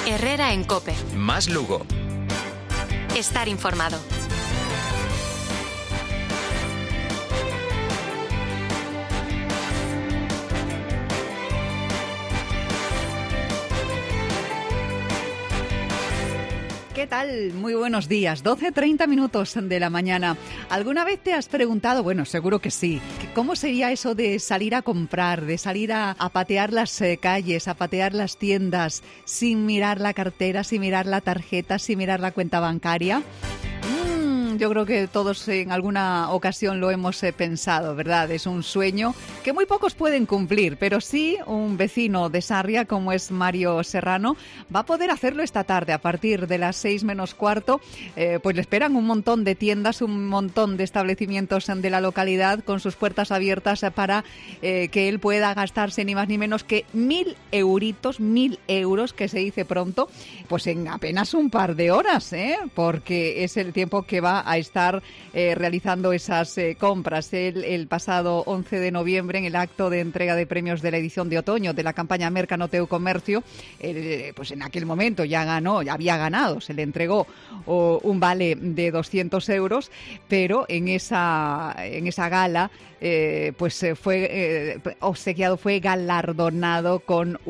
Herrera en COPE. Más Lugo. Estar informado. ¿Qué tal? Muy buenos días. 12:30 minutos de la mañana. ¿Alguna vez te has preguntado, bueno, seguro que sí, cómo sería eso de salir a comprar, de salir a patear las calles, a patear las tiendas, sin mirar la cartera, sin mirar la tarjeta, sin mirar la cuenta bancaria? Yo creo que todos en alguna ocasión lo hemos pensado, ¿verdad? Es un sueño que muy pocos pueden cumplir, pero sí un vecino de Sarria, como es Mario Serrano, va a poder hacerlo esta tarde. A partir de las 6 menos cuarto, pues le esperan un montón de tiendas, un montón de establecimientos de la localidad con sus puertas abiertas para que él pueda gastarse ni más ni menos que 1.000 euritos, 1.000 euros, que se dice pronto, pues en apenas un par de horas, porque es el tiempo que va a estar realizando esas compras. El pasado 11 de noviembre, en el acto de entrega de premios de la edición de otoño de la campaña Mercano Teu Comercio, pues en aquel momento ya había ganado, se le entregó un vale de 200 euros, pero en esa gala pues fue obsequiado, fue galardonado con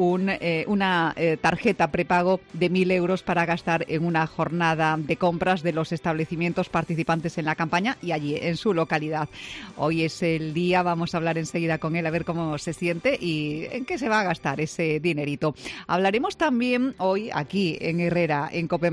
una tarjeta prepago de 1.000 euros para gastar en una jornada de compras de los establecimientos participantes en la campaña y allí en su localidad. Hoy es el día, vamos a hablar enseguida con él a ver cómo se siente y en qué se va a gastar ese dinerito. Hablaremos también hoy aquí en Herrera, en COPE+,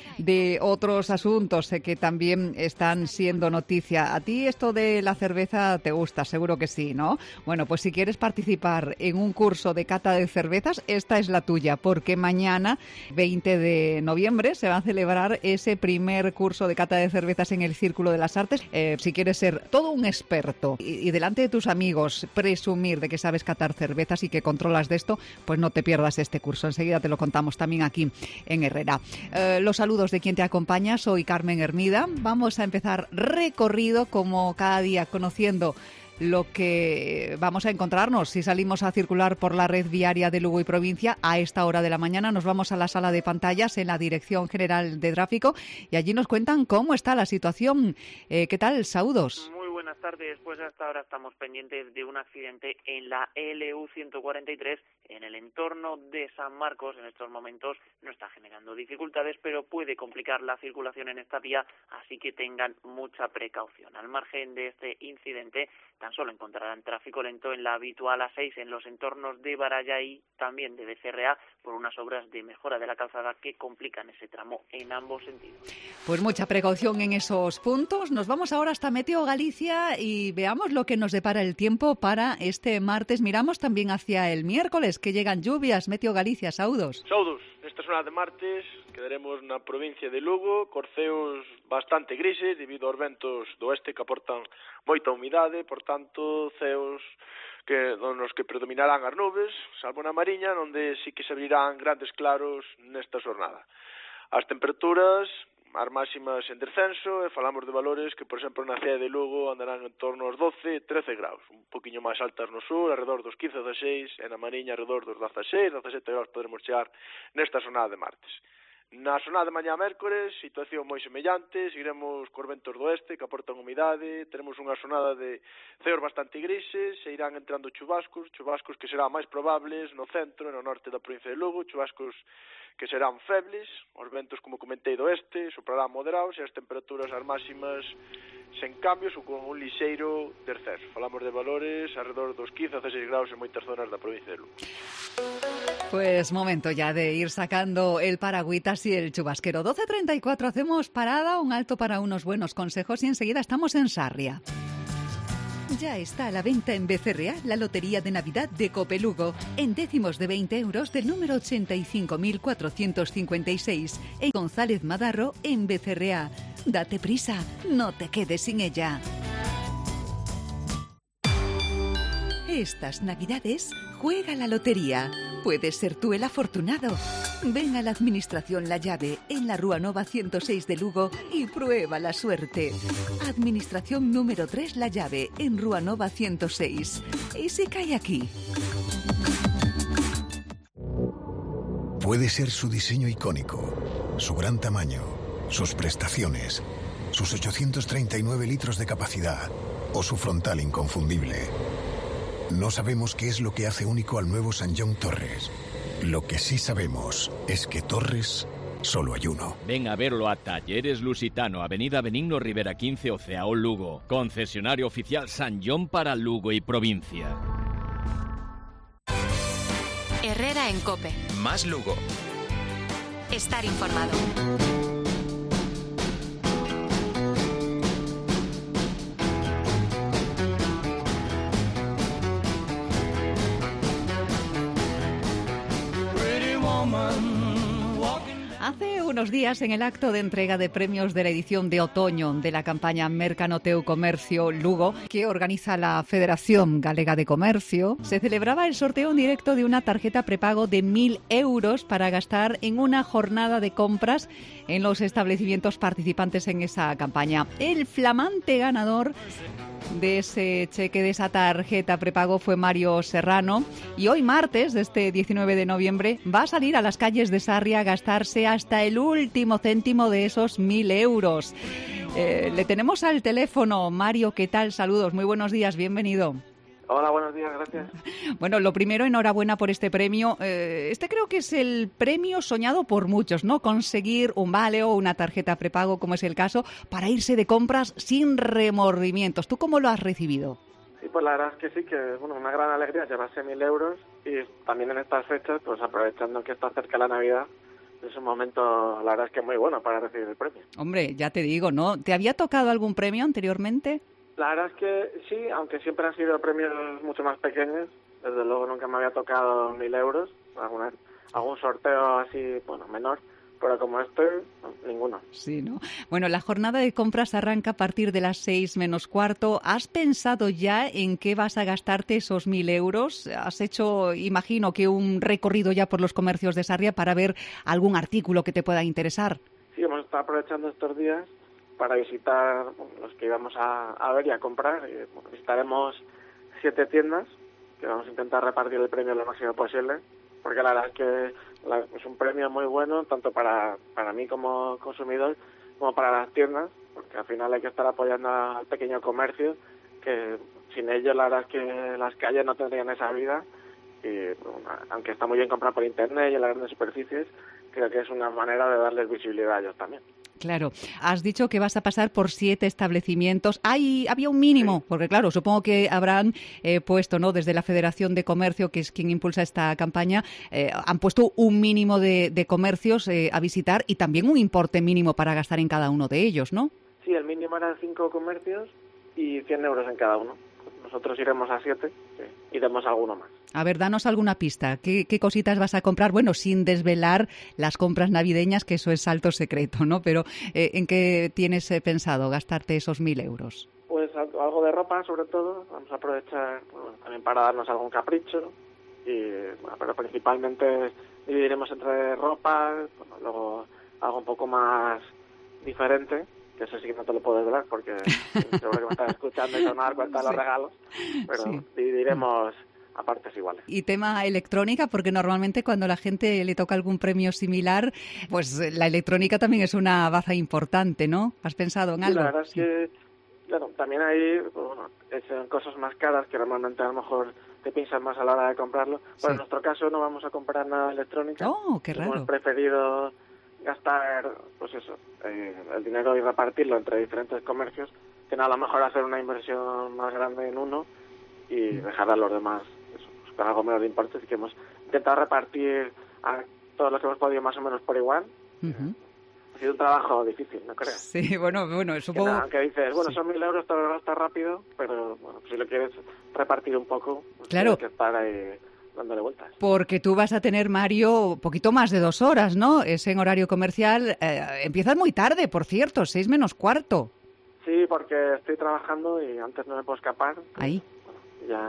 de otros asuntos que también están siendo noticia. A ti esto de la cerveza te gusta, seguro que sí, ¿no? Bueno, pues si quieres participar en un curso de cata de cervezas, esta es la tuya, porque mañana, 20 de noviembre, se va a celebrar ese primer curso de cata de cervezas en el Círculo de las Artes. Si quieres ser todo un experto y delante de tus amigos presumir de que sabes catar cervezas y que controlas de esto, pues no te pierdas este curso. Enseguida te lo contamos también aquí en Herrera. Los saludos de quien te acompaña, soy Carmen Hermida. Vamos a empezar recorrido como cada día, conociendo lo que vamos a encontrarnos si salimos a circular por la red viaria de Lugo y provincia. A esta hora de la mañana nos vamos a la sala de pantallas en la Dirección General de Tráfico y allí nos cuentan cómo está la situación. ¿Qué tal, Saúdos? Muy buenas tardes. Pues hasta ahora estamos pendientes de un accidente en la LU 143 en el entorno de San Marcos. En estos momentos no está generando dificultades, pero puede complicar la circulación en esta vía, así que tengan mucha precaución. Al margen de este incidente, tan solo encontrarán tráfico lento en la habitual A6 en los entornos de Baralla y también de BCRA por unas obras de mejora de la calzada que complican ese tramo en ambos sentidos. Pues mucha precaución en esos puntos. Nos vamos ahora hasta Meteo Galicia y veamos lo que nos depara el tiempo para este martes. Miramos también hacia el miércoles, que llegan lluvias. Meteo Galicia, Saúdos. Saúdos, nesta semana de martes quedaremos na provincia de Lugo, corceos bastante grises debido aos ventos do oeste que aportan moita humidade, por tanto, ceos nos que predominarán as nubes, salvo na Mariña, onde sí que se abrirán grandes claros nesta xornada. As temperaturas, as máximas en descenso, e falamos de valores que, por exemplo, na cidade de Lugo andarán en torno aos 12, 13 graus, un poquinho máis altas no sur, alrededor dos 15, 16, e na Mariña alrededor dos 16, 17 graus poderemos chegar nesta xornada de martes. Na xornada de mañá mércores, situación moi semellante, seguiremos cos ventos do oeste que aportan humidade, teremos unha xornada de ceos bastante grises, se irán entrando chubascos que serán máis probables no centro e no norte da provincia de Lugo, chubascos que serán febles, os ventos, como comentei, do oeste, soprarán moderados e as temperaturas as máximas sen cambios ou con un lixeiro descenso. Falamos de valores alrededor dos 15 a 16 graus en moitas zonas da provincia de Lugo. Pues momento ya de ir sacando el paragüitas y el chubasquero. 12:34, hacemos parada, un alto para unos buenos consejos y enseguida estamos en Sarria. Ya está a la venta en BCRA la Lotería de Navidad de COPE Lugo, en décimos de 20 euros del número 85.456, en González Madarro en BCRA. Date prisa, no te quedes sin ella. Estas Navidades, juega la lotería. Puedes ser tú el afortunado. Ven a la Administración La Llave, en la Rúa Nova 106 de Lugo y prueba la suerte. Administración número 3 La Llave, en Rúa Nova 106. ¿Y si cae aquí? Puede ser su diseño icónico, su gran tamaño, sus prestaciones, sus 839 litros de capacidad o su frontal inconfundible. No sabemos qué es lo que hace único al nuevo Sanyong Torres. Lo que sí sabemos es que Torres solo hay uno. Ven a verlo a Talleres Lusitano, Avenida Benigno Rivera 15, Oceao, Lugo. Concesionario oficial Sanyong para Lugo y provincia. Herrera en COPE. Más Lugo. Estar informado. Hace unos días, en el acto de entrega de premios de la edición de otoño de la campaña Mercanoteu Comercio Lugo, que organiza la Federación Galega de Comercio, se celebraba el sorteo en directo de una tarjeta prepago de 1.000 euros para gastar en una jornada de compras en los establecimientos participantes en esa campaña. El flamante ganador de ese cheque, de esa tarjeta prepago, fue Mario Serrano, y hoy martes, de este 19 de noviembre, va a salir a las calles de Sarria a gastarse hasta el último céntimo de esos 1.000 euros. Le tenemos al teléfono. Mario, ¿qué tal? Saludos, muy buenos días, bienvenido. Hola, buenos días, gracias. Bueno, lo primero, enhorabuena por este premio. Este creo que es el premio soñado por muchos, ¿no? Conseguir un vale o una tarjeta prepago, como es el caso, para irse de compras sin remordimientos. ¿Tú cómo lo has recibido? Sí, pues la verdad es que sí, que bueno, una gran alegría llevarse 1.000 euros y también en estas fechas, pues aprovechando que está cerca la Navidad, es un momento, la verdad es que muy bueno para recibir el premio. Hombre, ya te digo, ¿no? ¿Te había tocado algún premio anteriormente? La verdad es que sí, aunque siempre han sido premios mucho más pequeños, desde luego nunca me había tocado 1.000 euros, algún sorteo así, bueno, menor, pero como este, no, ninguno. Sí, ¿no? Bueno, la jornada de compras arranca a partir de las 6 menos cuarto. ¿Has pensado ya en qué vas a gastarte esos 1.000 euros? ¿Has hecho, imagino, que un recorrido ya por los comercios de Sarria para ver algún artículo que te pueda interesar? Sí, hemos estado aprovechando estos días para visitar los que íbamos a ver y a comprar. Visitaremos 7 tiendas que vamos a intentar repartir el premio lo máximo posible, porque la verdad es que es un premio muy bueno tanto para mí como consumidor como para las tiendas, porque al final hay que estar apoyando al pequeño comercio, que sin ellos la verdad es que las calles no tendrían esa vida, y bueno, aunque está muy bien comprar por internet y en las grandes superficies, creo que es una manera de darles visibilidad a ellos también. Claro, has dicho que vas a pasar por 7 establecimientos. Había un mínimo, sí. Porque claro, supongo que habrán puesto, ¿no? Desde la Federación de Comercio, que es quien impulsa esta campaña, han puesto un mínimo de comercios a visitar y también un importe mínimo para gastar en cada uno de ellos, ¿no? Sí, el mínimo eran 5 comercios y 100 euros en cada uno. Nosotros iremos a 7 y demos alguno más. A ver, danos alguna pista. ¿Qué cositas vas a comprar? Bueno, sin desvelar las compras navideñas, que eso es alto secreto, ¿no? Pero ¿en qué tienes pensado gastarte esos 1.000 euros? Pues algo de ropa, sobre todo. Vamos a aprovechar también para darnos algún capricho. Pero principalmente dividiremos entre ropa, luego algo un poco más diferente, que eso sí que no te lo puedo desvelar porque seguro que me estás escuchando y te van a dar cuenta de los regalos, pero sí. Dividiremos a partes iguales. Y tema electrónica, porque normalmente cuando a la gente le toca algún premio similar, pues la electrónica también es una baza importante, ¿no? ¿Has pensado en algo? La verdad es que, claro, también hay son cosas más caras que normalmente a lo mejor te piensas más a la hora de comprarlo. Bueno, en nuestro caso no vamos a comprar nada electrónica. ¡Oh, qué raro! Hemos preferido gastar, pues eso, el dinero y repartirlo entre diferentes comercios, que no, a lo mejor hacer una inversión más grande en uno y dejar a los demás pues, con algo menos de importe. Así que hemos intentado repartir a todos los que hemos podido más o menos por igual. Ha sido un trabajo difícil, ¿no crees? Sí, bueno, supongo... Que aunque dices, bueno, sí. Son 1.000 euros, te lo gastas rápido, pero bueno, si lo quieres repartir un poco, pues claro. Tienes que estar ahí dándole vueltas. Porque tú vas a tener, Mario, poquito más de 2 horas, ¿no? Es en horario comercial. Empiezas muy tarde, por cierto, 6 menos cuarto. Sí, porque estoy trabajando y antes no me puedo escapar. Ahí. Bueno, ya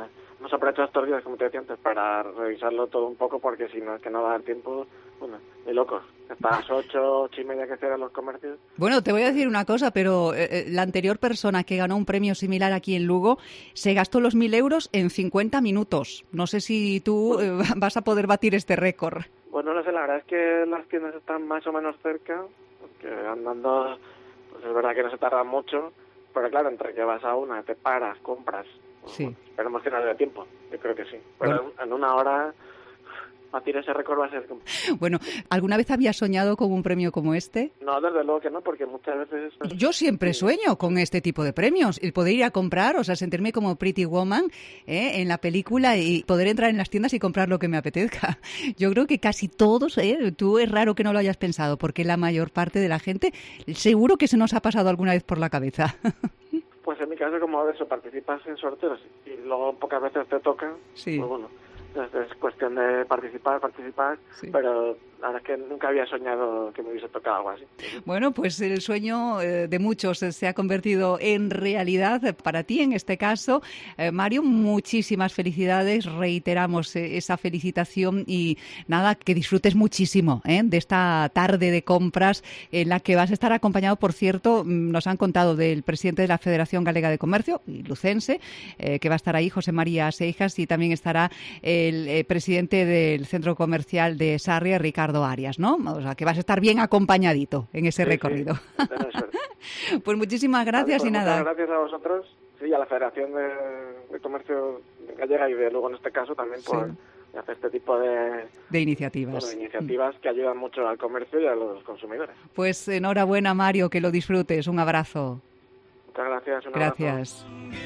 hemos aprovechado estos días, como te decía antes, para revisarlo todo un poco, porque si no es que no va a dar tiempo, bueno, ni locos. Hasta las 8:30 que cierran los comercios. Bueno, te voy a decir una cosa, pero la anterior persona que ganó un premio similar aquí en Lugo se gastó los 1.000 euros en 50 minutos. No sé si tú vas a poder batir este récord. Bueno, no sé, la verdad es que las tiendas están más o menos cerca, porque andando, pues es verdad que no se tarda mucho, pero claro, entre que vas a una, te paras, compras. Sí. Bueno, esperemos que no dé tiempo, yo creo que sí. Pero bueno, en una hora batir ese récord va a ser... Bueno, ¿alguna vez habías soñado con un premio como este? No, desde luego que no, porque muchas veces... Yo siempre sueño con este tipo de premios, el poder ir a comprar, o sea, sentirme como Pretty Woman en la película y poder entrar en las tiendas y comprar lo que me apetezca. Yo creo que casi todos, tú es raro que no lo hayas pensado, porque la mayor parte de la gente seguro que se nos ha pasado alguna vez por la cabeza. Pues en mi caso, como eso, participas en sorteos y luego pocas veces te tocan, sí. Pues bueno, es cuestión de participar, sí. Pero la verdad es que nunca había soñado que me hubiese tocado algo así. Bueno, pues el sueño de muchos se ha convertido en realidad para ti en este caso. Mario, muchísimas felicidades, reiteramos esa felicitación y nada, que disfrutes muchísimo de esta tarde de compras en la que vas a estar acompañado, por cierto, nos han contado del presidente de la Federación Galega de Comercio, lucense, que va a estar ahí, José María Seijas, y también estará el presidente del Centro Comercial de Sarria, Ricardo Arias, ¿no? O sea, que vas a estar bien acompañadito en ese recorrido. Sí. Pues muchísimas gracias, pues y nada. Muchas gracias a vosotros, sí, a la Federación de Comercio Gallega y de luego en este caso también por hacer este tipo de iniciativas. Bueno, iniciativas que ayudan mucho al comercio y a los consumidores. Pues enhorabuena, Mario, que lo disfrutes. Un abrazo. Muchas gracias. Gracias.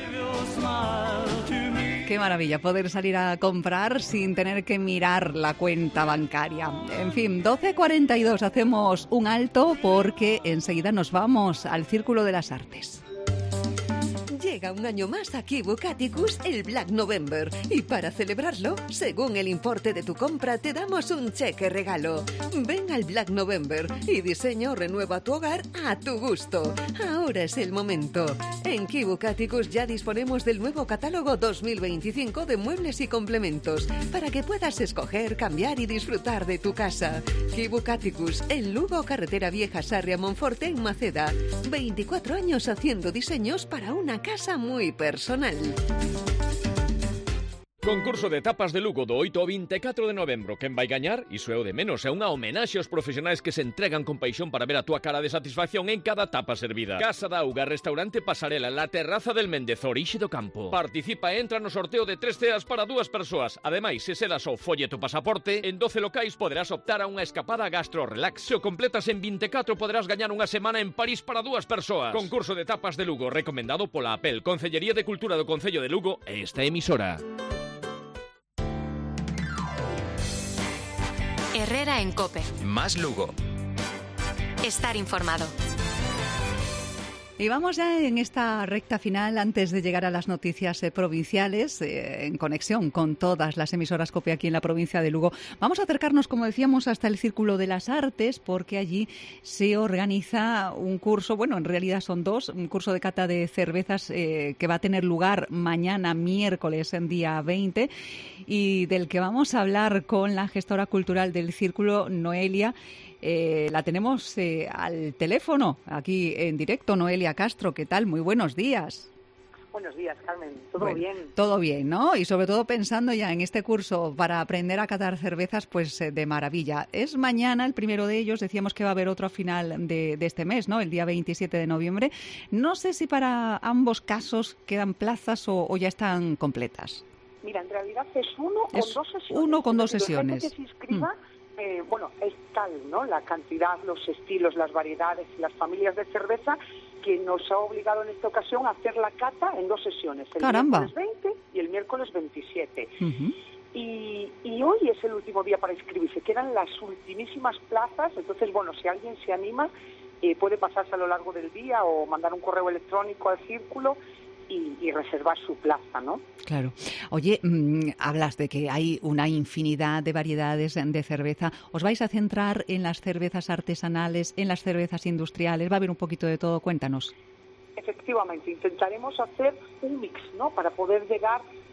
Qué maravilla poder salir a comprar sin tener que mirar la cuenta bancaria. En fin, 12:42, hacemos un alto porque enseguida nos vamos al Círculo de las Artes. Llega un año más a Kibukaticus el Black November y para celebrarlo, según el importe de tu compra, te damos un cheque regalo. Ven al Black November y diseña o renueva tu hogar a tu gusto. Ahora es el momento. En Kibukaticus ya disponemos del nuevo catálogo 2025 de muebles y complementos para que puedas escoger, cambiar y disfrutar de tu casa. Kibukaticus en Lugo, Carretera Vieja, Sarria, Monforte, en Maceda. 24 años haciendo diseños para una casa muy personal. Concurso de tapas de Lugo do 8 ao 24 de novembro. Quen vai gañar? Iso é o de menos. É unha homenaxe aos profesionais que se entregan con paixón para ver a túa cara de satisfacción en cada tapa servida. Casa da Auga, Restaurante Pasarela, La Terraza del Méndez, Orixe do Campo. Participa e entra no sorteo de 3 ceas para 2 persoas. Ademais, se sedas o folleto pasaporte, en 12 locais poderás optar a unha escapada gastro-relax. Se o completas en 24 poderás gañar unha semana en París para 2 persoas. Concurso de tapas de Lugo, recomendado pola APEL, Concellería de Cultura do Concello de Lugo e esta emisora. Herrera en COPE. Más Lugo. Estar informado. Y vamos ya en esta recta final, antes de llegar a las noticias provinciales, en conexión con todas las emisoras COPE aquí en la provincia de Lugo. Vamos a acercarnos, como decíamos, hasta el Círculo de las Artes, porque allí se organiza un curso, bueno, en realidad son dos, un curso de cata de cervezas que va a tener lugar mañana, miércoles, en día 20, y del que vamos a hablar con la gestora cultural del Círculo, Noelia. La tenemos al teléfono, aquí en directo. Noelia Castro, ¿qué tal? Muy buenos días. Buenos días, Carmen. ¿Todo bien? Todo bien, ¿no? Y sobre todo pensando ya en este curso para aprender a catar cervezas, pues de maravilla. Es mañana el primero de ellos, decíamos que va a haber otro a final de este mes, ¿no? El día 27 de noviembre. No sé si para ambos casos quedan plazas o ya están completas. Mira, en realidad es uno con dos sesiones. Uno con dos sesiones. La gente que se inscriba, bueno, es tal, ¿no? La cantidad, los estilos, las variedades y las familias de cerveza que nos ha obligado en esta ocasión a hacer la cata en 2 sesiones. El miércoles 20 y el miércoles 27. Uh-huh. Y hoy es el último día para inscribirse. Quedan las ultimísimas plazas. Entonces, bueno, si alguien se anima, puede pasarse a lo largo del día o mandar un correo electrónico al Círculo y reservar su plaza, ¿no? Claro. Oye, hablas de que hay una infinidad de variedades de cerveza. ¿Os vais a centrar en las cervezas artesanales, en las cervezas industriales? ¿Va a haber un poquito de todo? Cuéntanos. Efectivamente, intentaremos hacer un mix, ¿no? Para poder llegar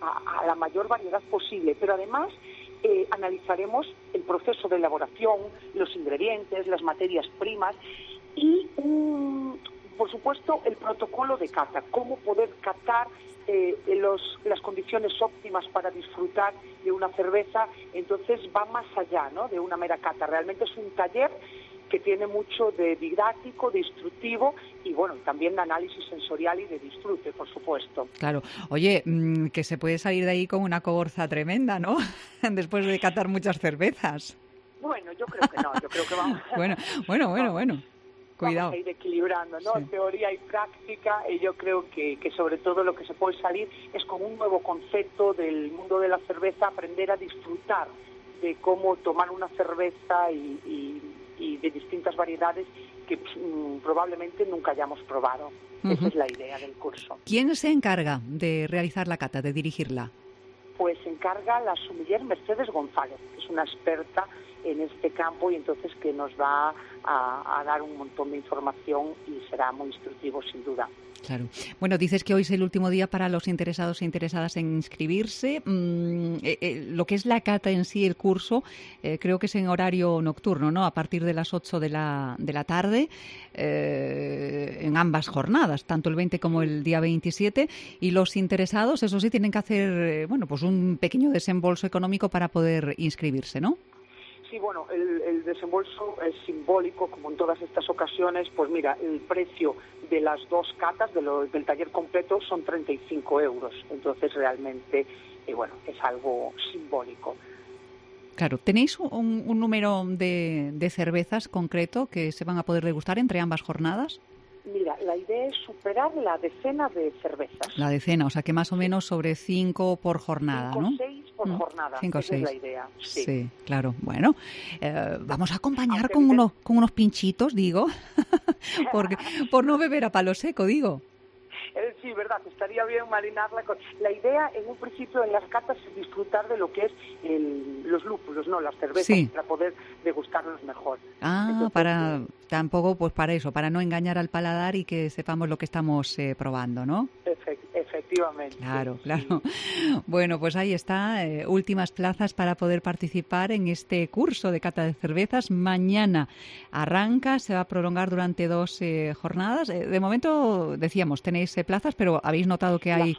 a la mayor variedad posible, pero además analizaremos el proceso de elaboración, los ingredientes, las materias primas y, por supuesto, el protocolo de cata, cómo poder catar las condiciones óptimas para disfrutar de una cerveza. Entonces va más allá, ¿no?, de una mera cata. Realmente es un taller que tiene mucho de didáctico, de instructivo y, bueno, también de análisis sensorial y de disfrute, por supuesto. Claro. Oye, que se puede salir de ahí con una cogorza tremenda, ¿no? Después de catar muchas cervezas. Bueno, yo creo que no. Yo creo que vamos... Bueno. Cuidado. Vamos a ir equilibrando, ¿no? Sí. Teoría y práctica, y yo creo que sobre todo lo que se puede salir es con un nuevo concepto del mundo de la cerveza, aprender a disfrutar de cómo tomar una cerveza y de distintas variedades que probablemente nunca hayamos probado. Esa es la idea del curso. ¿Quién se encarga de realizar la cata, de dirigirla? Pues se encarga la sommelier Mercedes González, que es una experta en este campo y entonces que nos va a dar un montón de información y será muy instructivo sin duda. Claro. Bueno, dices que hoy es el último día para los interesados e interesadas en inscribirse. Lo que es la cata en sí, el curso, creo que es en horario nocturno, ¿no? A partir de las 8 de la tarde, en ambas jornadas, tanto el 20 como el día 27. Y los interesados, eso sí, tienen que hacer, pues un pequeño desembolso económico para poder inscribirse, ¿no? Sí, bueno, el desembolso es simbólico, como en todas estas ocasiones. Pues mira, el precio de las dos catas del taller completo son 35 euros. Entonces, realmente, es algo simbólico. Claro, ¿tenéis un número de cervezas concreto que se van a poder degustar entre ambas jornadas? Mira, la idea es superar la decena de cervezas. La decena, o sea que más o menos sobre 5 por jornada, 5 ¿no? 6 por jornada, 5 o 6. Esa es la idea. Sí, claro. Bueno, vamos a acompañar con unos pinchitos, digo, porque por no beber a palo seco, digo. Sí, verdad, estaría bien marinarla. La idea, en un principio, en las catas es disfrutar de lo que es los lúpulos, no las cervezas, sí, para poder degustarlos mejor. Entonces, tampoco, pues para eso, para no engañar al paladar y que sepamos lo que estamos probando, ¿no? Efectivamente. Claro. Bueno, pues ahí está, últimas plazas para poder participar en este curso de cata de cervezas. Mañana arranca, se va a prolongar durante 2 jornadas. De momento, decíamos, tenéis plazas, pero habéis notado que hay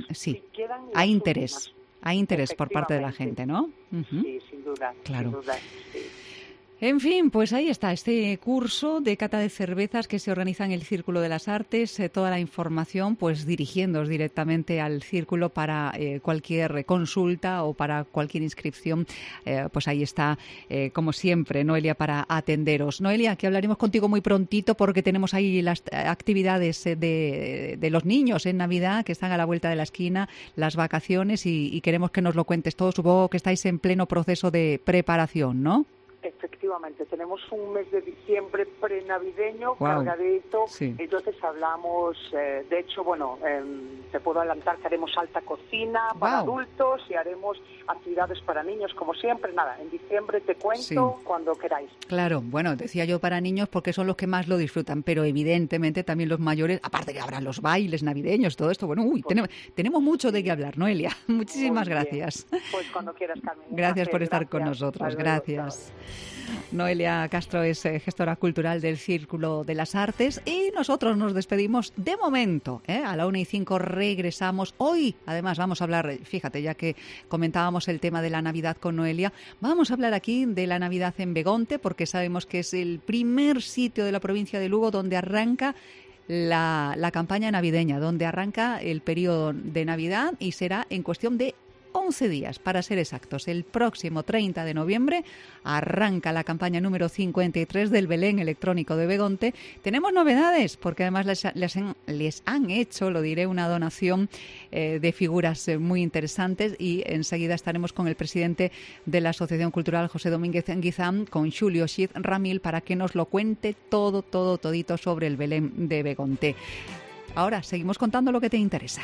hay interés. Hay interés por parte de la gente, ¿no? Sí, sin duda. Claro. Sin duda, sí. En fin, pues ahí está este curso de cata de cervezas que se organiza en el Círculo de las Artes. Toda la información, pues dirigiéndoos directamente al Círculo para cualquier consulta o para cualquier inscripción. Pues ahí está, como siempre, Noelia, para atenderos. Noelia, que hablaremos contigo muy prontito porque tenemos ahí las actividades de los niños en Navidad que están a la vuelta de la esquina, las vacaciones y queremos que nos lo cuentes todo. Supongo que estáis en pleno proceso de preparación, ¿no? Efectivamente, tenemos un mes de diciembre prenavideño cargadito, sí. Entonces hablamos, de hecho, te puedo adelantar que haremos alta cocina para adultos y haremos actividades para niños, como siempre. Nada, en diciembre te cuento cuando queráis. Claro, decía yo para niños porque son los que más lo disfrutan, pero evidentemente también los mayores, aparte que habrá los bailes navideños, todo esto, tenemos mucho de qué hablar, Noelia. Muchísimas gracias. Pues cuando quieras, Carmen. Gracias por estar con nosotros, gracias. Noelia Castro es gestora cultural del Círculo de las Artes y nosotros nos despedimos de momento. A la 1:05 regresamos. Hoy, además, vamos a hablar, fíjate, ya que comentábamos el tema de la Navidad con Noelia, vamos a hablar aquí de la Navidad en Begonte porque sabemos que es el primer sitio de la provincia de Lugo donde arranca la campaña navideña, donde arranca el periodo de Navidad y será en cuestión de 11 días, para ser exactos. El próximo 30 de noviembre arranca la campaña número 53 del Belén electrónico de Begonte. Tenemos novedades, porque además les han hecho, lo diré, una donación de figuras muy interesantes y enseguida estaremos con el presidente de la Asociación Cultural, José Domínguez Guizán, con Xulio Xiz Ramil, para que nos lo cuente todito sobre el Belén de Begonte. Ahora, seguimos contando lo que te interesa.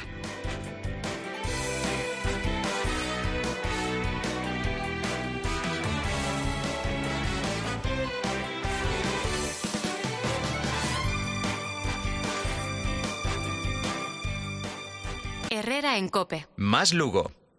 Herrera en COPE. Más Lugo.